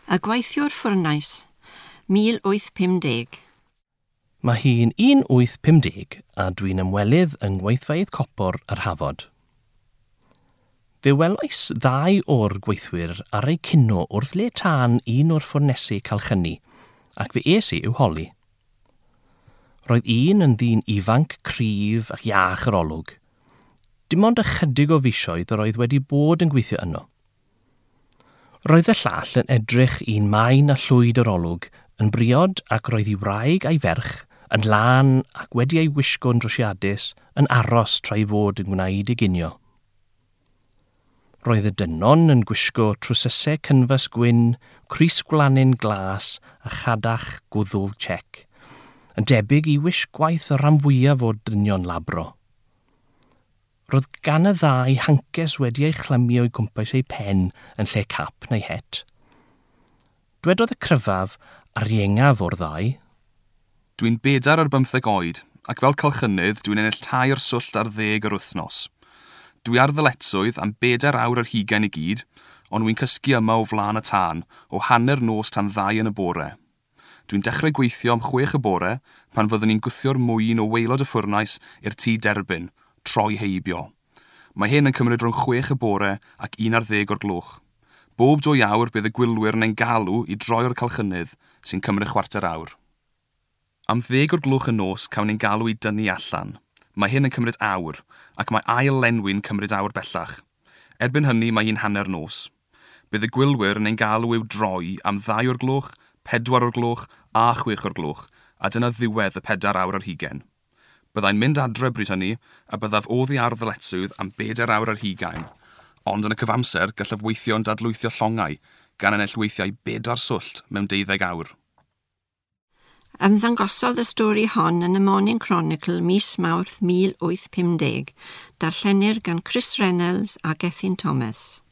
Y gweithiwr ffwrnais, 1850. Mae hi'n 1850 a dwi'n ymwelydd yng ngweithfeydd copor yr Hafod. Fe welais ddau o'r gweithwyr ar eu cino wrth le tân un o'r ffwrnesu calchynnu, ac fe es I i'w holi. Roedd un yn ddyn ifanc, cryf ac iach yr olwg. Dim ond ychydig o fisoedd yr oedd wedi bod yn gweithio yno. Roedd y llall yn edrych un maen a llwyd yr olwg yn briod ac roedd ei wraig a'i ferch yn lân ac wedi ei wisgo'n drosiadus yn aros tra I fod yn gwneud ei ginio. Roedd y dynon yn gwisgo trwsysau cynfas gwyn, crys gwlanyn glas a chadach gwddw tsec, yn debyg I wisg gwaith y rhan fwyaf o dynion labro. Roedd gan y ddau hances wedi ei chlymio I gwmpas ei pen yn lle cap neu het. Dwedodd y cryfaf ar iengaf o'r ddau. Dwi'n 4 ar 15 oed, ac fel calchynydd dwi'n ennill 2 swllt ar 10 yr wythnos. Dwi ar ddyletswydd am 4 awr ar 20 I gyd, ond dwi'n cysgu yma o flaen y tân, o hanner nos tan 2 yn y bore. Dwi'n dechrau gweithio am 6 y bore, pan fyddwn ni'n gwthio'r mwyn o waelod y ffwrnais i'r tŷ derbyn, troi heibio. Mae hyn yn cymryd rhwng 6 y bore ac 1 ar 10 o'r gloch. Bob 2 awr bydd y gwylwyr yn ein galw I droi'r calchynydd, sy'n cymryd 1/4 awr. Am 10 o'r gloch y nos cawn ni'n galw I dynnu allan. Mae hyn yn cymryd awr, ac mae ail lenwi'n cymryd awr bellach. Erbyn hynny mae hi'n hanner nos. Bydd y gwylwyr yn ein galw i'w droi am 2 o'r gloch, 4 o'r gloch a 6 o'r gloch, a dyna ddiwedd y 4 awr ar 20. Byddai'n mynd adre bryd hynny, a byddaf oddi ar ddyletswydd am 4 awr ar 20, ond yn y cyfamser gallaf weithio'n dadlwythio llongau, gan ennill weithiau 4 swllt mewn 12 awr. Ymddangosodd y stori hon yn y Morning Chronicle mis Mawrth 1850, darllenir gan Chris Reynolds a Gethin Thomas.